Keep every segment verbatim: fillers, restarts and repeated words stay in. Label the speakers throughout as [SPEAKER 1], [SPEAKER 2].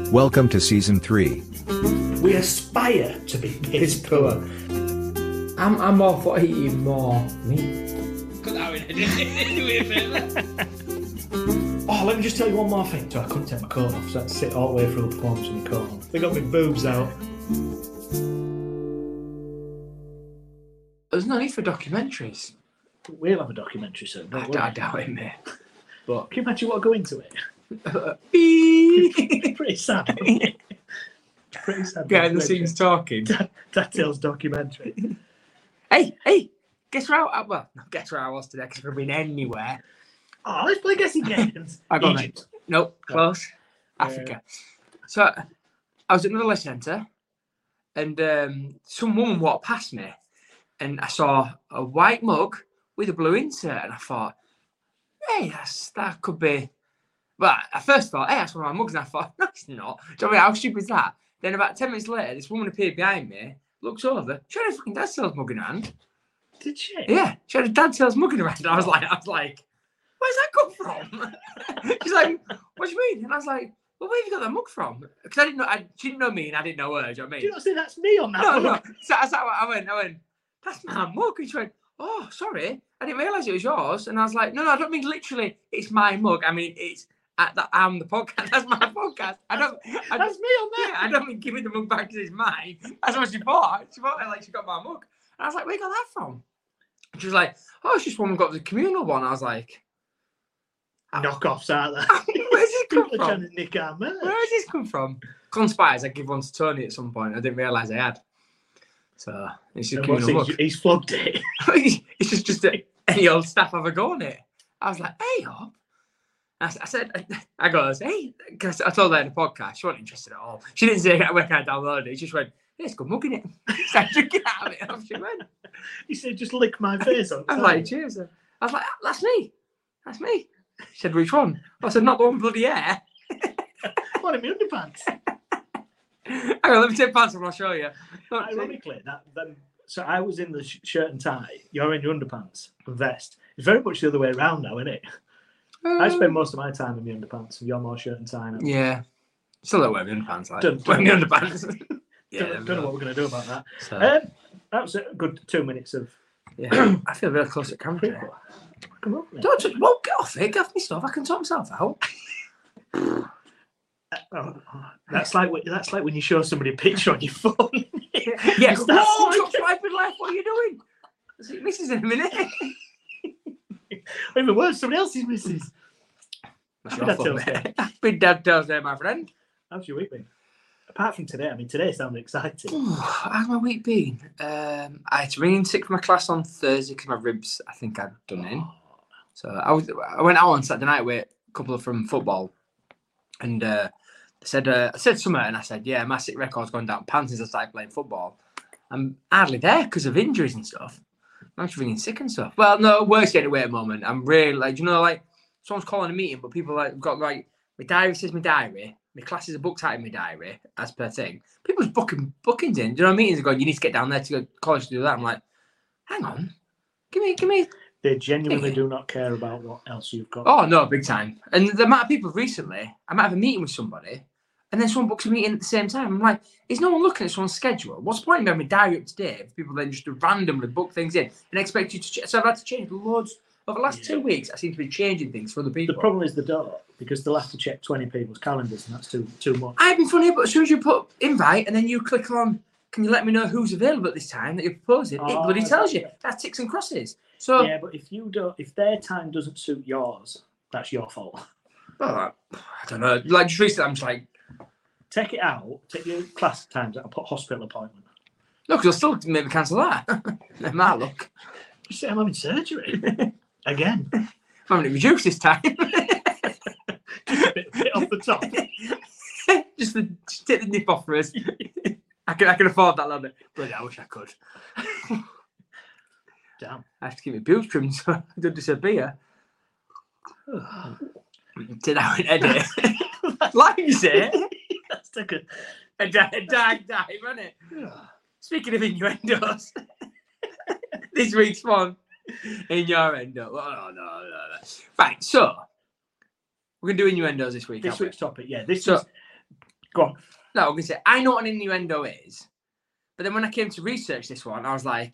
[SPEAKER 1] Welcome to season three.
[SPEAKER 2] We aspire to be piss poor.
[SPEAKER 3] I'm, I'm all for eating more meat.
[SPEAKER 4] Cut that in, do me a favour.
[SPEAKER 2] Oh, let me just tell you one more thing. So I couldn't take my coat off, so I had to sit all the way through the performance with my coat on. They got my boobs out.
[SPEAKER 3] There's no need for documentaries.
[SPEAKER 2] We'll have a documentary soon.
[SPEAKER 3] I,
[SPEAKER 2] Don't worry.
[SPEAKER 3] I doubt it, mate.
[SPEAKER 2] But can you imagine what go into it?
[SPEAKER 3] Beep.
[SPEAKER 2] Pretty sad. Isn't it? Pretty sad.
[SPEAKER 3] Behind the scenes talking.
[SPEAKER 2] Dad, Dad Tales documentary.
[SPEAKER 3] Hey, hey, guess where I, well, not guess where I was today, because I could have been anywhere.
[SPEAKER 2] Oh, let's play guessing games.
[SPEAKER 3] I got
[SPEAKER 2] Egypt.
[SPEAKER 3] it. Nope, close.
[SPEAKER 2] Yeah.
[SPEAKER 3] Africa. So I was at another leisure centre, and um, some woman walked past me, and I saw a white mug with a blue insert, and I thought, hey, that's, that could be. Well, I first thought, hey, that's one of my mugs, and I thought, no, it's not. Do you know what I mean? How stupid is that? Then about ten minutes later, this woman appeared behind me, looks over, she had a fucking Dad Tales mug in her hand.
[SPEAKER 2] Did she?
[SPEAKER 3] Yeah, she had a Dad Tales mug in her hand. I was like, I was like, where's that come from? She's like, what do you mean? And I was like, well, where have you got that mug from? Because I didn't know, I, she didn't know me, and I didn't know her. Do you know what I mean?
[SPEAKER 2] Do you not say that's me on that
[SPEAKER 3] No,
[SPEAKER 2] mug?
[SPEAKER 3] no. So I, so I went, I went, that's my mug. And she went, oh, sorry, I didn't realise it was yours. And I was like, no, no, I don't mean literally it's my mug. I mean, it's at the, I'm the podcast. That's my podcast. I don't, I,
[SPEAKER 2] That's me on that.
[SPEAKER 3] yeah, I don't mean give me the mug back because it's mine. That's what she bought. She bought it like she got my mug. And I was like, where you got that from? And she was like, oh, it's just one we got the communal one. I was like,
[SPEAKER 2] Knockoffs, aren't there?
[SPEAKER 3] where's this come
[SPEAKER 2] People are trying
[SPEAKER 3] from?
[SPEAKER 2] to nick our merch.
[SPEAKER 3] Where has this come from? Conspires, I give one to Tony at some point. I didn't realise I had. So it's just
[SPEAKER 2] And
[SPEAKER 3] a
[SPEAKER 2] what's
[SPEAKER 3] communal
[SPEAKER 2] he-
[SPEAKER 3] mug.
[SPEAKER 2] He's flogged it.
[SPEAKER 3] It's just, just a, any old staff have a go on it. I was like, hey, up. I, I said, I goes, hey, because I told her in the podcast, she wasn't interested at all. She didn't say where can I download it. She just went, yeah, it's good mug in it. So I took it out of it and off she went.
[SPEAKER 2] He said, just lick my face on.
[SPEAKER 3] I was like, cheers. I was like, that's me. That's me. She said, which one? I said, not the one with bloody hair.
[SPEAKER 2] What in my underpants?
[SPEAKER 3] Hang on, let me take pants off and I'll show you. Look, see?
[SPEAKER 2] Ironically, that then. So I was in the sh- shirt and tie. You're in your underpants and vest. It's very much the other way around now, isn't it? I spend most of my time in my underpants, and you're more shirt and tie now.
[SPEAKER 3] Yeah. Still don't wear my underpants. Like,
[SPEAKER 2] Don't-
[SPEAKER 3] wear my
[SPEAKER 2] don't-
[SPEAKER 3] underpants. yeah,
[SPEAKER 2] don't, don't know what we're going to do about that.
[SPEAKER 3] So,
[SPEAKER 2] Um, that was a good two minutes of.
[SPEAKER 3] yeah, I feel very close at camera. today.
[SPEAKER 2] Come on, mate.
[SPEAKER 3] Don't, just, won't get off it. Get off me stuff. I can sort myself out.
[SPEAKER 2] Oh, oh, that's like when- that's like when you show somebody a picture on your phone.
[SPEAKER 3] Yeah.
[SPEAKER 2] Is that
[SPEAKER 3] Whoa,
[SPEAKER 2] like-
[SPEAKER 3] stop swiping left. What are you doing? See, missus in a minute.
[SPEAKER 2] Even worse, somebody else's missus.
[SPEAKER 3] That's
[SPEAKER 2] Happy
[SPEAKER 3] your
[SPEAKER 2] Dad
[SPEAKER 3] fault,
[SPEAKER 2] Tales
[SPEAKER 3] mate.
[SPEAKER 2] Day.
[SPEAKER 3] Happy Dad Tales Day, my friend.
[SPEAKER 2] How's your week been? Apart from today, I mean, today sounded exciting.
[SPEAKER 3] Ooh, how's my week been? Um, I had to ring in sick for my class on Thursday because my ribs, I think I'd done in. So I was, I went out on Saturday night with a couple of from football, and uh, they said, uh, I said something, and I said, yeah, my sick record's gone down pants since I started playing football. I'm hardly there because of injuries and stuff. I'm just ringing sick and stuff. Well, no, worse anyway at the moment. I'm really like, you know, like someone's calling a meeting, but people like got like my diary says my diary. My classes are booked out in my diary as per thing. People's booking bookings in. Do you know meetings are going? You need to get down there to go to college to do that. I'm like, hang on, give me, give me.
[SPEAKER 2] They genuinely
[SPEAKER 3] Yeah.
[SPEAKER 2] do not care about what else you've got.
[SPEAKER 3] Oh no, big time. And the amount of people recently, I might have a meeting with somebody, and then someone books a meeting at the same time. I'm like, is no one looking at someone's schedule? What's the point of having my diary up to date if people then just randomly book things in and expect you to? Ch- so I've had to change loads over the last
[SPEAKER 2] Yeah.
[SPEAKER 3] two weeks. I seem to be changing things for other people.
[SPEAKER 2] The problem is the door, because they'll have to check twenty people's calendars, and that's too too much.
[SPEAKER 3] I've been funny, but as soon as you put invite and then you click on, can you let me know who's available at this time that you're proposing? It
[SPEAKER 2] Oh,
[SPEAKER 3] bloody tells you.
[SPEAKER 2] okay.
[SPEAKER 3] That's ticks and crosses. So,
[SPEAKER 2] Yeah, but if you don't, if their time doesn't suit yours, that's your fault.
[SPEAKER 3] well, I don't know. Like just recently, I'm just like,
[SPEAKER 2] Take it out. Take your class times out and put hospital appointment.
[SPEAKER 3] look, you'll still maybe cancel that. My luck.
[SPEAKER 2] Just say I'm having surgery again.
[SPEAKER 3] I'm having it reduced this time.
[SPEAKER 2] Just a bit, bit off the top.
[SPEAKER 3] just, the, just take the nip off for us. I can, I can afford that, lad. Bloody, I wish I could.
[SPEAKER 2] Damn.
[SPEAKER 3] I have to keep my boobs trimmed so I don't disappear. Did I edit? Like you say,
[SPEAKER 2] That's like a.
[SPEAKER 3] a, da- a dark dive, isn't it? Speaking of innuendos, this week's one, innuendo. Oh, no, no, no. Right, so we're going to do innuendos this week.
[SPEAKER 2] This
[SPEAKER 3] aren't we?
[SPEAKER 2] week's topic, yeah. This
[SPEAKER 3] So-
[SPEAKER 2] is Go on.
[SPEAKER 3] No, I'm gonna say I know what an innuendo is, but then when I came to research this one, I was like,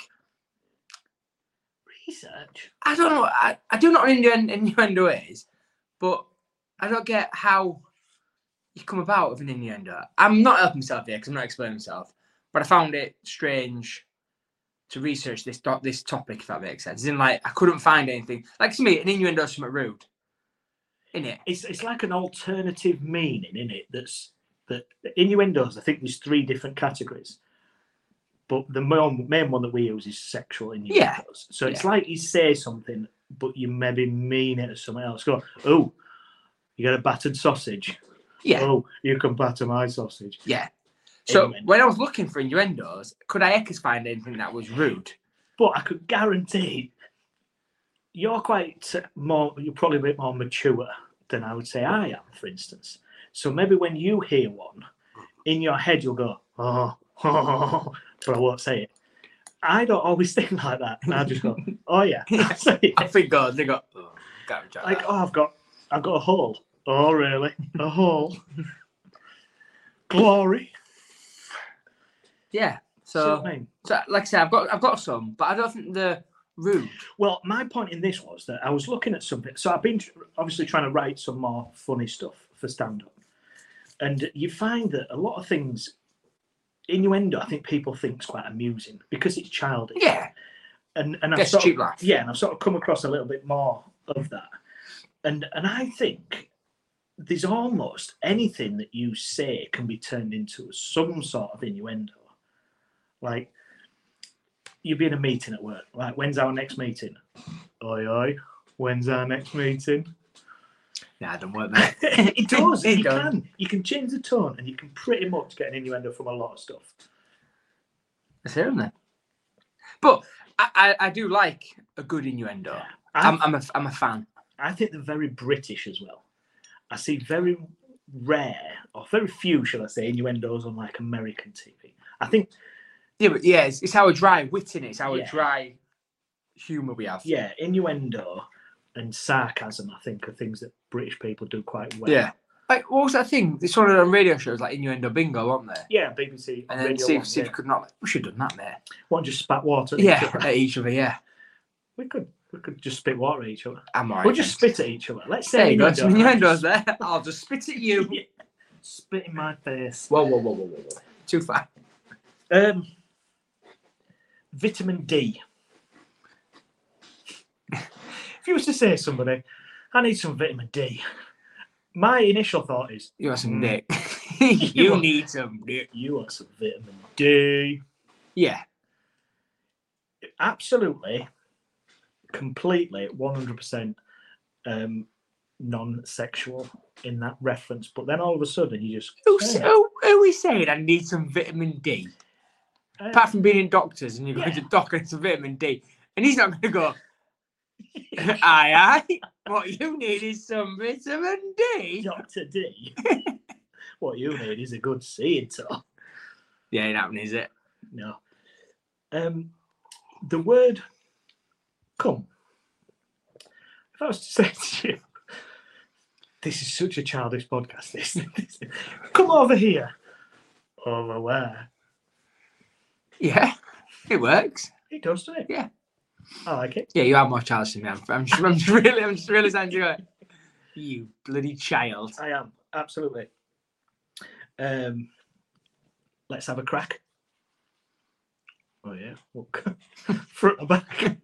[SPEAKER 2] Research.
[SPEAKER 3] I don't know. I, I do know what an innuen- innuendo is, but I don't get how you come about with an innuendo. I'm not helping myself here because I'm not explaining myself, but I found it strange to research this do- this topic, if that makes sense. As in, like, I couldn't find anything. Like, to me, an innuendo is something rude, innit?
[SPEAKER 2] It's it's like an alternative meaning, in it. That's that innuendos. I think there's three different categories, but the main, main one that we use is sexual innuendos.
[SPEAKER 3] Yeah.
[SPEAKER 2] So it's
[SPEAKER 3] Yeah.
[SPEAKER 2] like you say something, but you maybe mean it as something else. Go, oh, you got a battered sausage.
[SPEAKER 3] Yeah,
[SPEAKER 2] Oh, you can batter my sausage.
[SPEAKER 3] yeah. So
[SPEAKER 2] Innuendo.
[SPEAKER 3] when I was looking for innuendos, could I ever find anything that was rude?
[SPEAKER 2] But I could guarantee you're quite more. You're probably a bit more mature than I would say I am, for instance. So maybe when you hear one, in your head you'll go, oh, oh, but I won't say it. I don't always think like that. I just go, oh yeah, I'll say it.
[SPEAKER 3] I think God, they got oh, got to
[SPEAKER 2] Like, oh, I've got, I've got a hole. Oh really? A hole? Glory.
[SPEAKER 3] yeah.
[SPEAKER 2] See
[SPEAKER 3] So,
[SPEAKER 2] what I mean?
[SPEAKER 3] so, like I said, I've got I've got some, but I don't think they're rude.
[SPEAKER 2] Well, my point in this was that I was looking at something. So I've been tr- obviously trying to write some more funny stuff for stand-up, and you find that a lot of things, innuendo, I think people think is quite amusing because it's childish.
[SPEAKER 3] Yeah,
[SPEAKER 2] and and I've
[SPEAKER 3] gets a
[SPEAKER 2] sort
[SPEAKER 3] cheap
[SPEAKER 2] of,
[SPEAKER 3] laugh.
[SPEAKER 2] yeah, and I've sort of come across a little bit more of that, and and I think there's almost anything that you say can be turned into some sort of innuendo. Like, you'll be in a meeting at work. Like, when's our next meeting? Oi, oi. When's our next meeting?
[SPEAKER 3] Nah, it don't work, mate.
[SPEAKER 2] It does.
[SPEAKER 3] It
[SPEAKER 2] you
[SPEAKER 3] does.
[SPEAKER 2] can. You can change the tone, and you can pretty much get an innuendo from a lot of stuff.
[SPEAKER 3] Let's hear them then. But I, I, I do like a good innuendo.
[SPEAKER 2] I,
[SPEAKER 3] I'm, I'm a I'm a fan.
[SPEAKER 2] I think they're very British as well. I see very rare, or very few, shall I say, innuendos on like American T V. I think,
[SPEAKER 3] Yeah, but yeah, it's, it's our dry wit in it. It's our
[SPEAKER 2] Yeah.
[SPEAKER 3] dry humour we have.
[SPEAKER 2] yeah, innuendo and sarcasm, I think, are things that British people do quite well.
[SPEAKER 3] Yeah. Like, what was that thing? It's one of them radio shows like Innuendo Bingo, weren't there?
[SPEAKER 2] Yeah, B B C.
[SPEAKER 3] And then
[SPEAKER 2] Radio
[SPEAKER 3] see,
[SPEAKER 2] One,
[SPEAKER 3] if- see if
[SPEAKER 2] yeah.
[SPEAKER 3] you could not. We should have done that, mate.
[SPEAKER 2] One just spat water at each
[SPEAKER 3] Yeah,
[SPEAKER 2] other.
[SPEAKER 3] at each other. Yeah,
[SPEAKER 2] We could we could just spit water at each other.
[SPEAKER 3] I'm alright.
[SPEAKER 2] We'll just spit at each other. Let's say
[SPEAKER 3] There you go.
[SPEAKER 2] innuendo,
[SPEAKER 3] Some
[SPEAKER 2] and I
[SPEAKER 3] innuendos
[SPEAKER 2] just-
[SPEAKER 3] there. I'll just spit at you.
[SPEAKER 2] Yeah. Spit in my face.
[SPEAKER 3] Whoa, whoa, whoa, whoa, whoa, whoa. Too far.
[SPEAKER 2] Um, vitamin D. If you was to say to somebody, I need some vitamin D, my initial thought is,
[SPEAKER 3] You want some
[SPEAKER 2] Mm.
[SPEAKER 3] dick?
[SPEAKER 2] You
[SPEAKER 3] you
[SPEAKER 2] want-
[SPEAKER 3] need some dick.
[SPEAKER 2] you want some vitamin D.
[SPEAKER 3] Yeah.
[SPEAKER 2] Absolutely, completely, one hundred percent um, non-sexual in that reference. But then all of a sudden, you just
[SPEAKER 3] Who,
[SPEAKER 2] say,
[SPEAKER 3] who, who is saying I need some vitamin D?
[SPEAKER 2] uh,
[SPEAKER 3] Apart from being in doctors and you're going
[SPEAKER 2] Yeah.
[SPEAKER 3] to doc and some vitamin D. And he's not going to go, aye, aye. What you need is some vitamin D.
[SPEAKER 2] Doctor D. What you need is a good seeing talk.
[SPEAKER 3] Yeah, ain't happening, is it?
[SPEAKER 2] No. Um, the word come. If I was to say to you, this is such a childish podcast, this. this come over here. Over where?
[SPEAKER 3] Yeah, it works.
[SPEAKER 2] It does, doesn't it?
[SPEAKER 3] Yeah.
[SPEAKER 2] I like it.
[SPEAKER 3] Yeah, you are more childish than me. I'm, I'm, just, I'm just really, I'm just really starting to go, you bloody child.
[SPEAKER 2] I am, absolutely. Um, let's have a crack. Oh, yeah. Look. Front and back.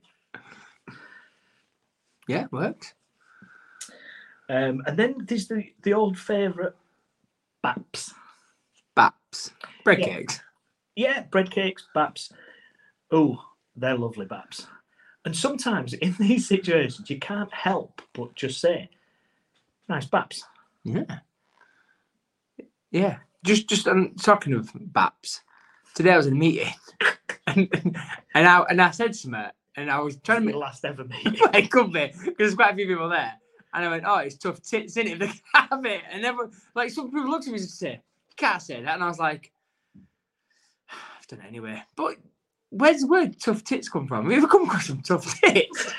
[SPEAKER 3] Yeah, it works.
[SPEAKER 2] Um, and then there's the, the old favourite, baps.
[SPEAKER 3] Baps. Bread
[SPEAKER 2] Yeah.
[SPEAKER 3] cakes.
[SPEAKER 2] Yeah, bread cakes, baps. Oh, they're lovely baps. And sometimes in these situations, you can't help but just say, nice baps.
[SPEAKER 3] Yeah. Yeah. Just, just um, talking of baps, today I was in a meeting and, and, I, and I said to her, and I was trying to
[SPEAKER 2] The
[SPEAKER 3] make
[SPEAKER 2] last ever meeting.
[SPEAKER 3] it could be because there's quite a few people there. And I went, oh, it's tough tits, isn't it? If they can have it. And everyone, like, some people looked at me and said, you can't say that. And I was like, I've done it anyway. But where's the word tough tits come from? Have you ever come across some tough tits?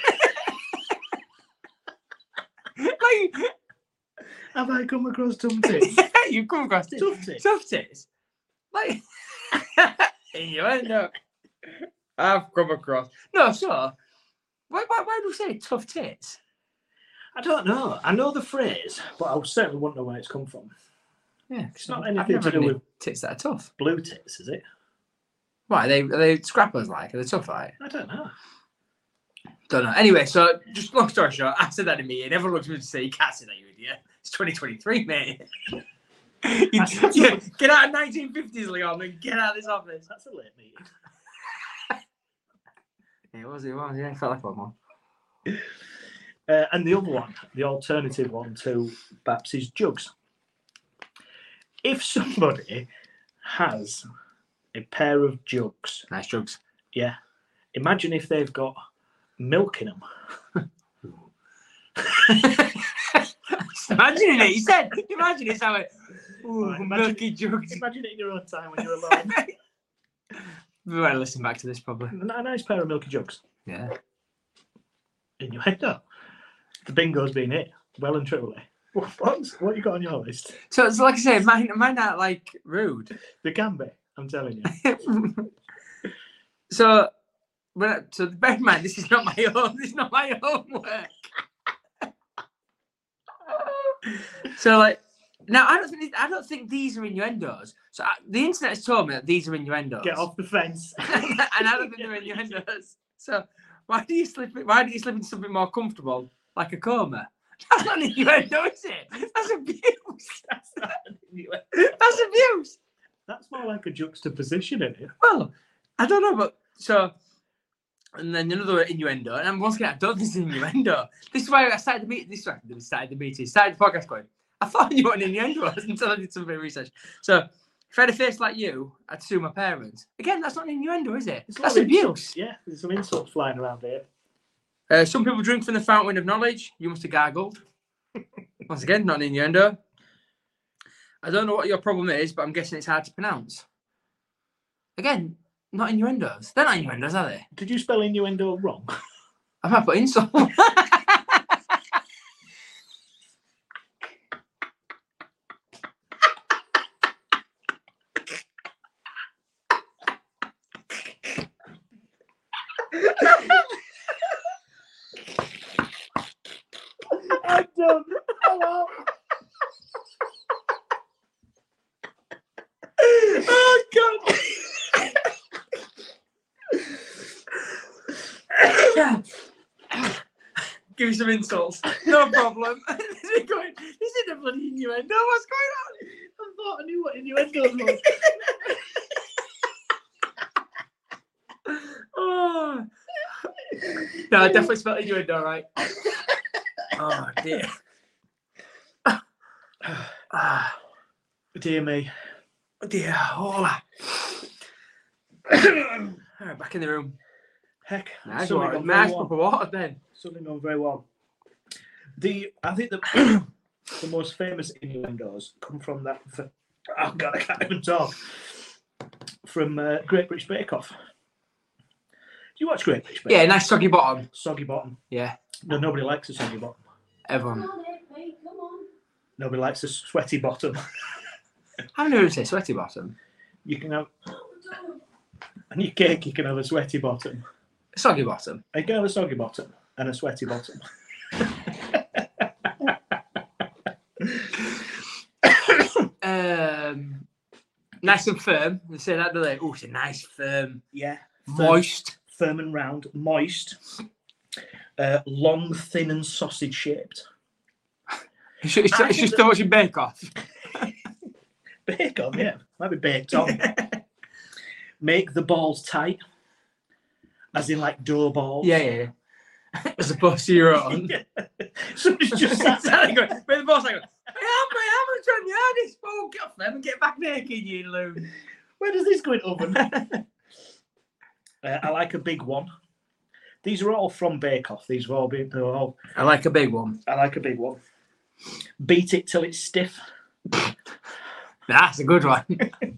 [SPEAKER 3] like,
[SPEAKER 2] Have I come across some tits?
[SPEAKER 3] yeah, You've come across this.
[SPEAKER 2] Tough tits.
[SPEAKER 3] Tough tits. Like, innuendo. I've come across. No, so, why, why, why do we say tough tits?
[SPEAKER 2] I don't know. I know the phrase, but I certainly wouldn't know where it's come from.
[SPEAKER 3] Yeah,
[SPEAKER 2] It's not
[SPEAKER 3] I've
[SPEAKER 2] anything
[SPEAKER 3] never
[SPEAKER 2] to do
[SPEAKER 3] had any
[SPEAKER 2] with
[SPEAKER 3] tits that are tough.
[SPEAKER 2] blue tits, is it?
[SPEAKER 3] Why, are they, are they scrappers like? Are they tough like?
[SPEAKER 2] I don't know.
[SPEAKER 3] Don't know. Anyway, so just long story short, I said that in a meeting. Everyone looks at me to say, you can't say that, you idiot. It's twenty twenty-three, mate. you, yeah, get out of nineteen fifties, Leon, and get out of this office.
[SPEAKER 2] That's a late meeting.
[SPEAKER 3] It was, it was, yeah, it felt like one more.
[SPEAKER 2] Uh, and the other one, the alternative one to Baps is jugs. If somebody has a pair of jugs,
[SPEAKER 3] Nice jugs.
[SPEAKER 2] yeah, imagine if they've got milk in them.
[SPEAKER 3] Imagining it, he said. Imagine it's how it. Ooh,
[SPEAKER 2] Right, imagine-
[SPEAKER 3] milky jugs.
[SPEAKER 2] Imagine it in your own time when you're alone.
[SPEAKER 3] We might listen back to this probably.
[SPEAKER 2] A nice pair of milky jugs
[SPEAKER 3] Yeah.
[SPEAKER 2] in your head now. The bingo's been hit, well and truly. What's, what you got on your list?
[SPEAKER 3] So it's like I say, mine, mine not like rude.
[SPEAKER 2] They can be, I'm telling you.
[SPEAKER 3] so, when I, so bear in mind, this is not my own. This is not my homework. So like, now I don't think I don't think these are innuendos. So I, the internet has told me that these are innuendos.
[SPEAKER 2] Get off the fence.
[SPEAKER 3] And I don't think they're innuendos. So why do you slip? Why do you slip into something more comfortable, like a coma? That's not an innuendo, is it? That's abuse.
[SPEAKER 2] That's not an innuendo.
[SPEAKER 3] That's abuse.
[SPEAKER 2] That's more like a juxtaposition, isn't it?
[SPEAKER 3] Well, I don't know, but so, and then another innuendo, and once again, I don't think it's an innuendo. This is why I started the meeting. This is why I started the meeting. Started the podcast going. I thought I knew what an innuendo was until I did some bit of research. So, if I had a face like you, I'd sue my parents. Again, that's not an innuendo, is it?
[SPEAKER 2] It's a
[SPEAKER 3] That's
[SPEAKER 2] lot of
[SPEAKER 3] abuse.
[SPEAKER 2] insults. Yeah, there's some insults flying around here.
[SPEAKER 3] Uh, some people drink from the fountain of knowledge. You must have gargled. Once again, not an innuendo. I don't know what your problem is, but I'm guessing it's hard to pronounce. Again, not innuendos. They're not innuendos, are they?
[SPEAKER 2] Did you spell innuendo wrong?
[SPEAKER 3] I might put insult.
[SPEAKER 2] I'm done. Hello.
[SPEAKER 3] Oh God! Give me some insults. No problem. This is going. This is a bloody innuendo. What's going on?
[SPEAKER 2] I thought I knew what innuendo was.
[SPEAKER 3] Oh. No, I definitely spelled innuendo right. Oh dear. Ah,
[SPEAKER 2] Dear me.
[SPEAKER 3] dear. Hola. All right, back in the room.
[SPEAKER 2] Heck,
[SPEAKER 3] Nice,
[SPEAKER 2] something
[SPEAKER 3] water.
[SPEAKER 2] gone very
[SPEAKER 3] nice
[SPEAKER 2] well.
[SPEAKER 3] proper water then.
[SPEAKER 2] Something gone very well. The I think the the most famous innuendos come from that. Oh God, I can't even talk. From uh, Great British Bake Off. Do you watch Great British Bake
[SPEAKER 3] Yeah,
[SPEAKER 2] Off?
[SPEAKER 3] nice soggy bottom.
[SPEAKER 2] Soggy bottom.
[SPEAKER 3] Yeah,
[SPEAKER 2] No, nobody likes a soggy bottom.
[SPEAKER 3] everyone.
[SPEAKER 2] Nobody likes a sweaty bottom.
[SPEAKER 3] I've never heard say sweaty bottom.
[SPEAKER 2] You can have, and your cake, you can have a sweaty bottom.
[SPEAKER 3] Soggy bottom.
[SPEAKER 2] You can have a soggy bottom and a sweaty bottom.
[SPEAKER 3] Um, nice and firm. They say that, do they? Oh, it's a nice firm,
[SPEAKER 2] Yeah. Firm,
[SPEAKER 3] moist.
[SPEAKER 2] firm and round, moist. Uh, long, thin, and sausage shaped.
[SPEAKER 3] It's, it's,
[SPEAKER 2] I
[SPEAKER 3] it's
[SPEAKER 2] think
[SPEAKER 3] just
[SPEAKER 2] that-
[SPEAKER 3] so much in Bake Off.
[SPEAKER 2] Bake on, yeah. Might be baked on. Make the balls tight. As in like dough balls.
[SPEAKER 3] Yeah, yeah, yeah. As opposed to your own.
[SPEAKER 2] Yeah. Somebody's just sat there.
[SPEAKER 3] Exactly. Where the boss like, hey, I'm, I'm trying the hardest. Oh, get off them and get back naked, you loon.
[SPEAKER 2] Where does this go in oven? uh, I like a big one. These are all from Bake Off. These are all, been, they're all.
[SPEAKER 3] I like a big one.
[SPEAKER 2] I like a big one. Beat it till it's stiff.
[SPEAKER 3] That's a good one.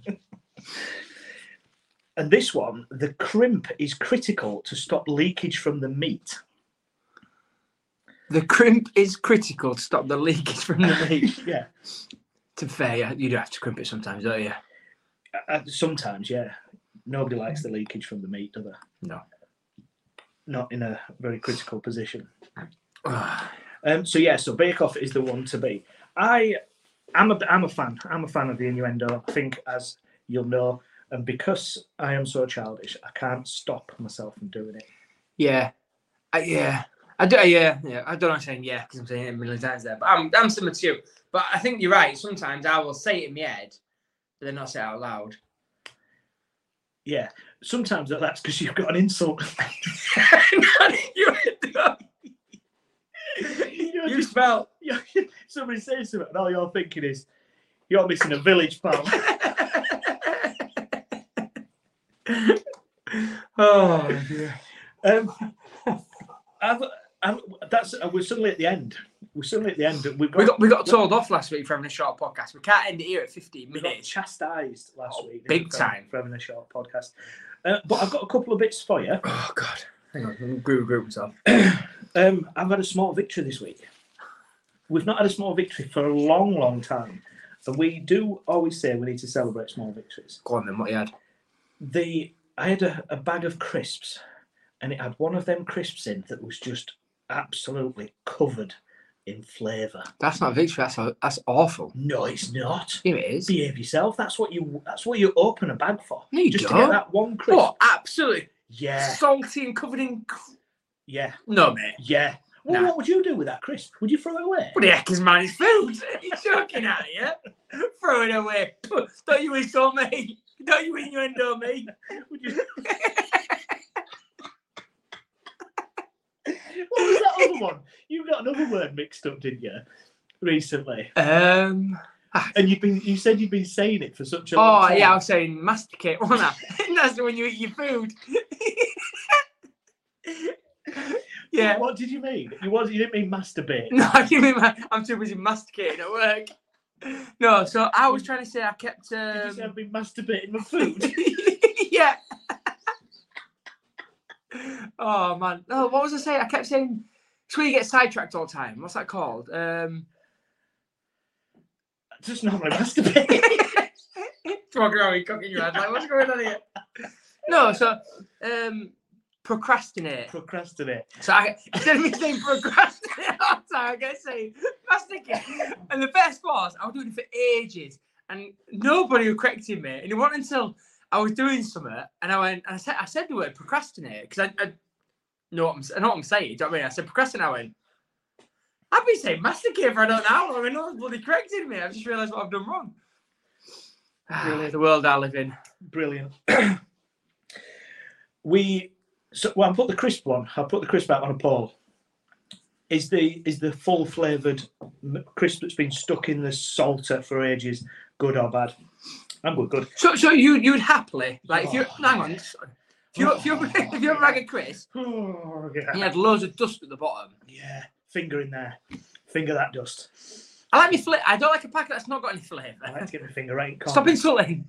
[SPEAKER 2] And this one, the crimp is critical to stop leakage from the meat.
[SPEAKER 3] The crimp is critical to stop the leakage from the meat.
[SPEAKER 2] Yeah.
[SPEAKER 3] To be fair, yeah, you do have to crimp it sometimes, don't you?
[SPEAKER 2] Uh, sometimes, yeah. Nobody likes the leakage from the meat, do they?
[SPEAKER 3] No.
[SPEAKER 2] Not in a very critical position. um, so yeah, so Bake Off is the one to be. I, I'm a, I'm a fan. I'm a fan of the innuendo. I think, as you'll know, and because I am so childish, I can't stop myself from doing it.
[SPEAKER 3] Yeah, I, yeah, I do. Yeah, yeah. I don't know. I'm saying yeah because I'm saying it a million times there, but I'm I'm similar to you. But I think you're right. Sometimes I will say it in my head, but then not say it out loud.
[SPEAKER 2] Yeah, sometimes that's because you've got an insult.
[SPEAKER 3] you
[SPEAKER 2] you,
[SPEAKER 3] you smell.
[SPEAKER 2] Somebody says something, and all you're thinking is, "You're missing a village, pal."
[SPEAKER 3] Oh dear.
[SPEAKER 2] Um, I've, I've, that's uh, we're suddenly at the end. We're suddenly at the end. We've got,
[SPEAKER 3] We got we got told off last week for having a short podcast. We can't end it here at fifteen
[SPEAKER 2] we got
[SPEAKER 3] minutes.
[SPEAKER 2] chastised last
[SPEAKER 3] Oh,
[SPEAKER 2] week.
[SPEAKER 3] big
[SPEAKER 2] for-
[SPEAKER 3] time.
[SPEAKER 2] for having a short podcast. Uh, but I've got a couple of bits for you.
[SPEAKER 3] Oh God. Hang on. I'm group group myself.
[SPEAKER 2] Um, I've had a small victory this week. We've not had a small victory for a long, long time, and we do always say we need to celebrate small victories.
[SPEAKER 3] Go on then. What you had?
[SPEAKER 2] The I had a, a bag of crisps, and it had one of them crisps in that was just absolutely covered in flavour.
[SPEAKER 3] That's not a victory. That's a, that's awful.
[SPEAKER 2] No, it's not.
[SPEAKER 3] Here it is.
[SPEAKER 2] Behave yourself. That's what you. That's what you open a bag for.
[SPEAKER 3] No, you
[SPEAKER 2] just to
[SPEAKER 3] don't.
[SPEAKER 2] get that one crisp.
[SPEAKER 3] What? Absolutely
[SPEAKER 2] Yeah,
[SPEAKER 3] salty and covered in. cr-
[SPEAKER 2] yeah,
[SPEAKER 3] No, mate.
[SPEAKER 2] yeah. Well,
[SPEAKER 3] Nah.
[SPEAKER 2] what would you do with that crisp? Would you throw it away?
[SPEAKER 3] What the heck is mine? It's food. You're joking at you? Throw it away. Don't you insult me? Don't you innuendo me?
[SPEAKER 2] Would you? What was that other one? You got another word mixed up, didn't you? Recently,
[SPEAKER 3] Um.
[SPEAKER 2] and you've been. You said you've been saying it for such a long
[SPEAKER 3] Oh
[SPEAKER 2] time.
[SPEAKER 3] yeah, I was saying masticate, wasn't I? That's when you eat your food. Yeah.
[SPEAKER 2] What did you mean? You was. You didn't mean masturbate.
[SPEAKER 3] No, I didn't mean my, I'm too busy masticating at work. No, so I was trying to say I kept.
[SPEAKER 2] Did you
[SPEAKER 3] Um...
[SPEAKER 2] say I've been masturbating my food?
[SPEAKER 3] Yeah. Oh man. No, what was I saying? I kept saying it's where you get sidetracked all the time. What's that called? Um
[SPEAKER 2] Just normally masturbate.
[SPEAKER 3] Talking around with cooking your head. Like, what's going on here? No, so um procrastinate.
[SPEAKER 2] Procrastinate.
[SPEAKER 3] So I instead of me saying procrastinate all the time, I get saying masticate. And the best was I was doing it for ages and nobody was correcting me. And it wasn't until I was doing something and I went and I said I said the word procrastinate because I, I know what I'm I know what I'm saying. Do you know what I mean? I said procrastinate. I went, I've been saying masticate for I don't know. I mean, no one's bloody corrected me. I've just realised what I've done wrong.
[SPEAKER 2] Brilliant.
[SPEAKER 3] The world I live in.
[SPEAKER 2] Brilliant. we. So, well, I'll put the crisp one. I'll put the crisp out on a poll. Is the is the full flavoured crisp that's been stuck in the salter for ages good or bad? I'm good. Good.
[SPEAKER 3] So, so you you would happily like if you
[SPEAKER 2] Oh.
[SPEAKER 3] hang on, if you if you if you have a bag of crisp,
[SPEAKER 2] Oh, yeah.
[SPEAKER 3] and you had loads of dust at the bottom.
[SPEAKER 2] Yeah. Finger in there. Finger that dust.
[SPEAKER 3] I like my flavor. I don't like a packet that's not got any flavour.
[SPEAKER 2] I like to get my finger right in corner.
[SPEAKER 3] Stop insulting.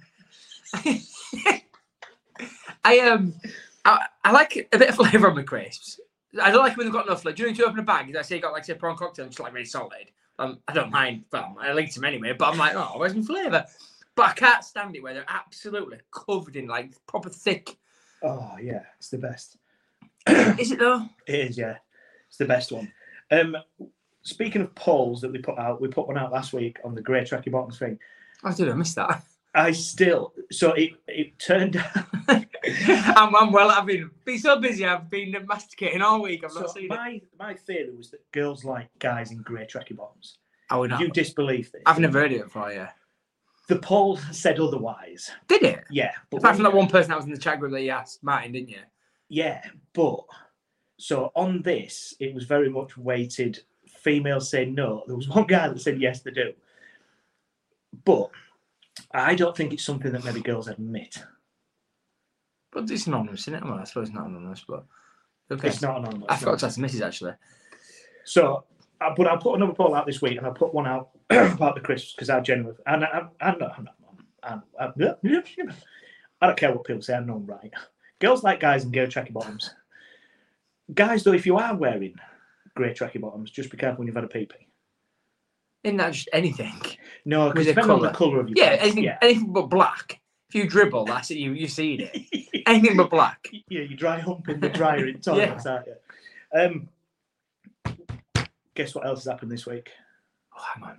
[SPEAKER 3] I um I, I like a bit of flavour on my crisps. I don't like when they've got no flavour. Do you know when you open a bag? I say you got like say a prawn cocktail, it's like really solid. Um, I don't mind. Well, I like them anyway. But I'm like, oh, where's my flavour? But I can't stand it where they're absolutely covered in like proper thick.
[SPEAKER 2] Oh yeah, it's the best.
[SPEAKER 3] Is it though?
[SPEAKER 2] It is, yeah. It's the best one. Um, speaking of polls that we put out, we put one out last week on the grey tracky bottoms thing.
[SPEAKER 3] I did. I missed that.
[SPEAKER 2] I still, so it it turned out.
[SPEAKER 3] I'm, I'm well. I've been been so busy. I've been masticating all week. I've not
[SPEAKER 2] So
[SPEAKER 3] seen it.
[SPEAKER 2] my my theory was that girls like guys in grey tracky bottoms.
[SPEAKER 3] I would not.
[SPEAKER 2] You disbelieve this?
[SPEAKER 3] I've never heard it before. Yeah.
[SPEAKER 2] The poll said otherwise.
[SPEAKER 3] Did it?
[SPEAKER 2] Yeah, but
[SPEAKER 3] Apart from
[SPEAKER 2] when-
[SPEAKER 3] that one person that was in the chat group that you asked, Martin, didn't you?
[SPEAKER 2] yeah, but so on this, it was very much weighted. Females say no. There was one guy that said yes, they do. But I don't think it's something that maybe girls admit.
[SPEAKER 3] But it's anonymous, isn't it? Well, I suppose it's not anonymous, but okay.
[SPEAKER 2] It's not anonymous.
[SPEAKER 3] I forgot to ask the missus actually.
[SPEAKER 2] So, uh, but I'll put another poll out this week, and I'll put one out about the crisps because I genuinely, and I, I'm not, I'm not, I'm, I'm, I don't care what people say. I know I'm right. Girls like guys in grey tracky bottoms. Guys, though, if you are wearing grey tracky bottoms, just be careful when you've had a pee pee.
[SPEAKER 3] Isn't that just anything?
[SPEAKER 2] No, because
[SPEAKER 3] With a
[SPEAKER 2] depending on the
[SPEAKER 3] colour.
[SPEAKER 2] colour of your
[SPEAKER 3] Yeah,
[SPEAKER 2] pants,
[SPEAKER 3] anything,
[SPEAKER 2] yeah.
[SPEAKER 3] anything but black. If you dribble, that's it. You you see it. Anything but black.
[SPEAKER 2] Yeah, you dry hump in the dryer in toilets, aren't you? Um, guess what else has happened this week?
[SPEAKER 3] Oh, hang on.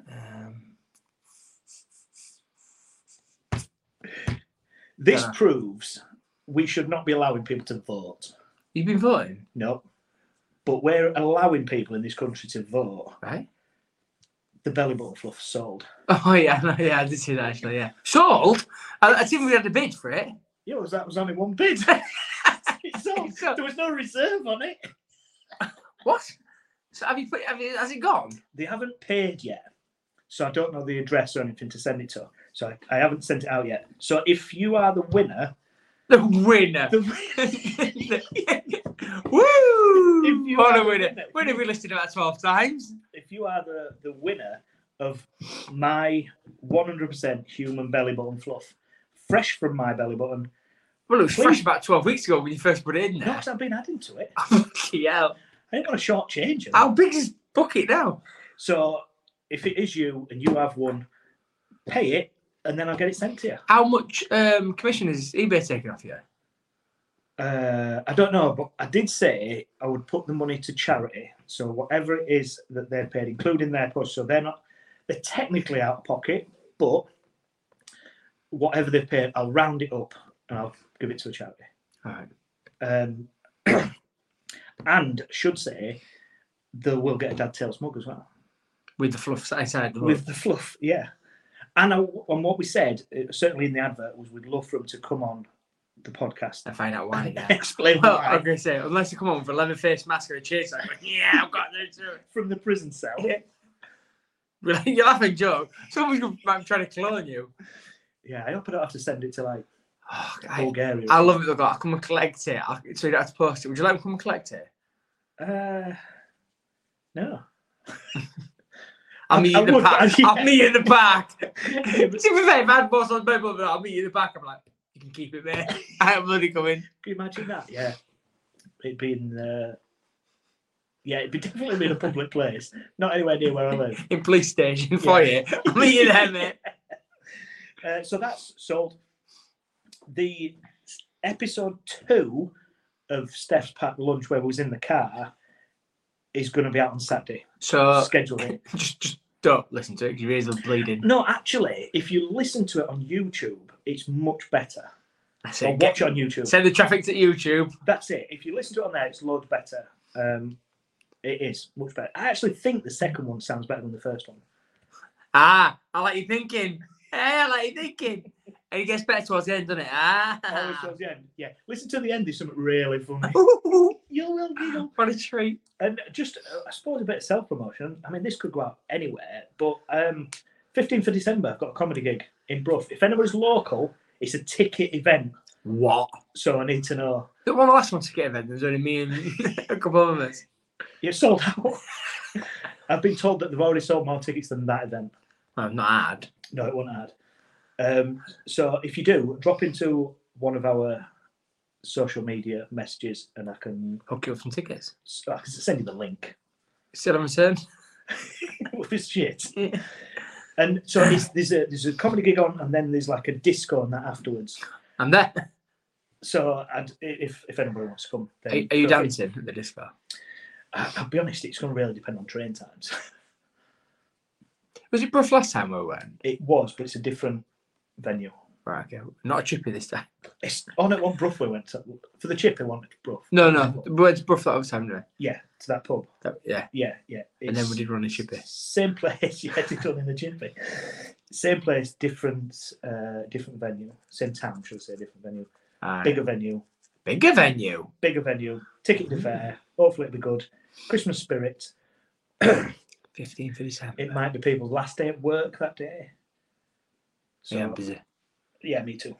[SPEAKER 3] Um,
[SPEAKER 2] This
[SPEAKER 3] Yeah.
[SPEAKER 2] proves we should not be allowing people to vote.
[SPEAKER 3] you've been voting,
[SPEAKER 2] No. But we're allowing people in this country to vote.
[SPEAKER 3] right?
[SPEAKER 2] The belly button fluff sold.
[SPEAKER 3] Oh yeah, no, yeah, I did see that actually. Yeah, sold. I, I think we had a bid for it.
[SPEAKER 2] Yeah, was that was only one bid. It sold.
[SPEAKER 3] So-
[SPEAKER 2] There was no reserve on it.
[SPEAKER 3] What? So have you put? Have you, has it gone?
[SPEAKER 2] They haven't paid yet. So I don't know the address or anything to send it to. So I, I haven't sent it out yet. So if you are the winner,
[SPEAKER 3] The winner.
[SPEAKER 2] the,
[SPEAKER 3] Woo!
[SPEAKER 2] If you
[SPEAKER 3] What
[SPEAKER 2] are
[SPEAKER 3] a
[SPEAKER 2] the
[SPEAKER 3] winner.
[SPEAKER 2] winner.
[SPEAKER 3] When have we listed about twelve times?
[SPEAKER 2] if you are the, the winner of my one hundred percent human belly button fluff, fresh from my belly button,
[SPEAKER 3] Well, it was
[SPEAKER 2] Please.
[SPEAKER 3] fresh about twelve weeks ago when you first put it in
[SPEAKER 2] no,
[SPEAKER 3] there.
[SPEAKER 2] because I've been adding to it.
[SPEAKER 3] Yeah.
[SPEAKER 2] I didn't want to shortchange it.
[SPEAKER 3] How big is bucket now?
[SPEAKER 2] So if it is you and you have one, pay it and then I'll get it sent to you.
[SPEAKER 3] How much um, commission is eBay taking off you?
[SPEAKER 2] Uh, I don't know, but I did say I would put the money to charity. So whatever it is that they're paid, including their push, so they're not, they're technically out of pocket, but whatever they've paid, I'll round it up and I'll give it to a charity.
[SPEAKER 3] All right.
[SPEAKER 2] Um, and should say they will get a Dad Tales mug as well.
[SPEAKER 3] With the fluff inside the
[SPEAKER 2] With the fluff, yeah. And I, and what we said, uh, certainly in the advert, was we'd love for them to come on the podcast
[SPEAKER 3] I find out why.
[SPEAKER 2] and
[SPEAKER 3] Yeah.
[SPEAKER 2] explain
[SPEAKER 3] Well,
[SPEAKER 2] why
[SPEAKER 3] I'm going to say, unless you come on with a leather face mask and a chase, I'm like, yeah, I've got this too.
[SPEAKER 2] from the prison cell.
[SPEAKER 3] We're like, you're laughing, joke. Someone's gonna- I'm trying to clone you.
[SPEAKER 2] Yeah, I hope I don't have to send it to like
[SPEAKER 3] Oh, I,
[SPEAKER 2] Bulgaria.
[SPEAKER 3] I love it. They've got, I'll come and collect it. I'll, so you don't have to post it. Would you like me to come and collect it?
[SPEAKER 2] Uh, no.
[SPEAKER 3] I'll
[SPEAKER 2] I-
[SPEAKER 3] meet you
[SPEAKER 2] I
[SPEAKER 3] in the
[SPEAKER 2] would,
[SPEAKER 3] back.
[SPEAKER 2] but- yeah.
[SPEAKER 3] I'll meet you in the back.
[SPEAKER 2] Yeah,
[SPEAKER 3] To
[SPEAKER 2] but
[SPEAKER 3] be fair, if I had boss on my brother, I'll meet you in the back. I'm like, you can keep it there. I am bloody coming.
[SPEAKER 2] can you imagine that? Yeah. It'd be in, uh, yeah, it'd be definitely in a public place, not anywhere near where I live.
[SPEAKER 3] In police station for you. I'll meet you there, mate.
[SPEAKER 2] Uh, so that's sold. The episode two of Steph's Packed Lunch, where we was in the car, is going to be out on Saturday.
[SPEAKER 3] So
[SPEAKER 2] Schedule it.
[SPEAKER 3] just, just don't listen to it because your ears are bleeding.
[SPEAKER 2] No, actually, if you listen to it on YouTube, it's much better.
[SPEAKER 3] That's
[SPEAKER 2] Or
[SPEAKER 3] it.
[SPEAKER 2] watch it on YouTube.
[SPEAKER 3] Send the traffic to YouTube.
[SPEAKER 2] That's it. If you listen to it on there, it's loads better. Um, it is much better. I actually think the second one sounds better than the first one.
[SPEAKER 3] Ah, I like you thinking. Hey, I like you thinking. And it gets better towards the end, doesn't it?
[SPEAKER 2] Always
[SPEAKER 3] Ah.
[SPEAKER 2] towards the end. Yeah. Listen to the end. There's something really funny. You will giggle.
[SPEAKER 3] What a treat.
[SPEAKER 2] And just, uh, I suppose, a bit of self-promotion. I mean, this could go out anywhere, but um, fifteenth of December, I've got a comedy gig in Brough. If anybody's local, it's a ticket event,
[SPEAKER 3] What?
[SPEAKER 2] so I need to know.
[SPEAKER 3] The one the last one to get event, there's only me and a couple of us.
[SPEAKER 2] You're sold out. I've been told that they've already sold more tickets than that event.
[SPEAKER 3] Well, not had.
[SPEAKER 2] No, it won't add. Um, so if you do, drop into one of our social media messages and I can,
[SPEAKER 3] Hook you up some tickets.
[SPEAKER 2] I can send you the link.
[SPEAKER 3] Still on return.
[SPEAKER 2] With this shit. And so it's, there's a there's a comedy gig on, and then there's like a disco and that afterwards.
[SPEAKER 3] I'm there.
[SPEAKER 2] So I'd, if if anybody wants to come,
[SPEAKER 3] Are,
[SPEAKER 2] then
[SPEAKER 3] are you
[SPEAKER 2] feel free.
[SPEAKER 3] dancing at the disco?
[SPEAKER 2] I- I'll be honest, it's going to really depend on train times.
[SPEAKER 3] Was it Brough last time we went?
[SPEAKER 2] It was, but it's a different venue.
[SPEAKER 3] Right, okay. Not a chippy this time.
[SPEAKER 2] It's on at one Brough we went to. For the chip, we went to Brough.
[SPEAKER 3] No, no. We went to Brough that other time, didn't
[SPEAKER 2] Yeah, to that pub.
[SPEAKER 3] we? That, yeah.
[SPEAKER 2] Yeah, yeah.
[SPEAKER 3] And then we
[SPEAKER 2] It's
[SPEAKER 3] did run a chippy.
[SPEAKER 2] Same place. Yeah, it's done in the chippy. Same place, different, uh, different venue. Same town, should I say? Different venue.
[SPEAKER 3] Aye.
[SPEAKER 2] Bigger venue.
[SPEAKER 3] Bigger venue.
[SPEAKER 2] Bigger venue. Ticket to fair. Hopefully it'll be good. Christmas spirit.
[SPEAKER 3] fifteenth of December.
[SPEAKER 2] It might be people's last day at work that day. So,
[SPEAKER 3] Yeah, I'm busy.
[SPEAKER 2] yeah, me too.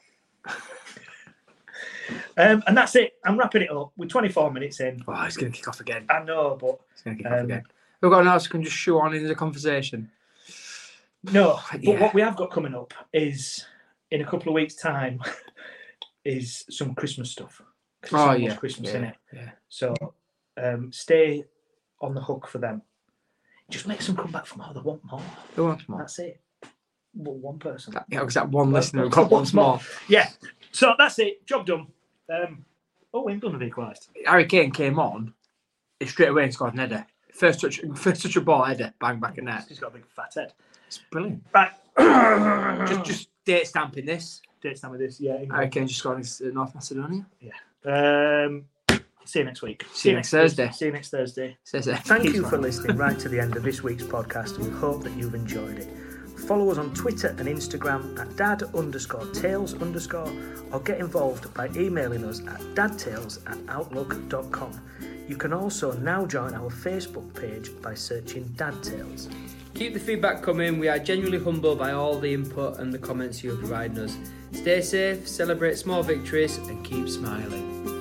[SPEAKER 2] um, and that's it. I'm wrapping it up. We're twenty-four minutes in.
[SPEAKER 3] Oh, it's going to kick off again.
[SPEAKER 2] I know, but
[SPEAKER 3] It's going to kick off
[SPEAKER 2] Um,
[SPEAKER 3] again. We've got an else we can just shoe on into the conversation.
[SPEAKER 2] no. But
[SPEAKER 3] Yeah.
[SPEAKER 2] what we have got coming up is in a couple of weeks' time is some Christmas stuff. 'Cause
[SPEAKER 3] Oh,
[SPEAKER 2] it's almost
[SPEAKER 3] yeah.
[SPEAKER 2] Christmas
[SPEAKER 3] yeah,
[SPEAKER 2] in it.
[SPEAKER 3] yeah.
[SPEAKER 2] So um, stay on the hook for them. just makes them come back for more. They want more.
[SPEAKER 3] Who wants more?
[SPEAKER 2] That's it. Well, one person.
[SPEAKER 3] That, yeah, because that one
[SPEAKER 2] Well,
[SPEAKER 3] listener who
[SPEAKER 2] well,
[SPEAKER 3] got once more.
[SPEAKER 2] Yeah. So that's it. Job done. Um, oh, Wimbledon have equalised.
[SPEAKER 3] Harry Kane came on, he straight away and scored an header. First touch, first touch of ball header, bang back in net.
[SPEAKER 2] He's got a big fat head.
[SPEAKER 3] It's brilliant.
[SPEAKER 2] Right.
[SPEAKER 3] Just, just date stamping this.
[SPEAKER 2] Date stamp with this. Yeah.
[SPEAKER 3] Harry Kane just scored against North Macedonia.
[SPEAKER 2] Um, see you next week.
[SPEAKER 3] See you next Thursday.
[SPEAKER 2] See you next Thursday.
[SPEAKER 3] Says it.
[SPEAKER 2] Thank you for listening right to the end of this week's podcast, and we hope that you've enjoyed it. Follow us on Twitter and Instagram at dad underscore tales underscore, or get involved by emailing us at dadtales at outlook dot com. You can also now join our Facebook page by searching Dad Tales.
[SPEAKER 4] Keep the feedback coming. We are genuinely humbled by all the input and the comments you are providing us. Stay safe, celebrate small victories, and keep smiling.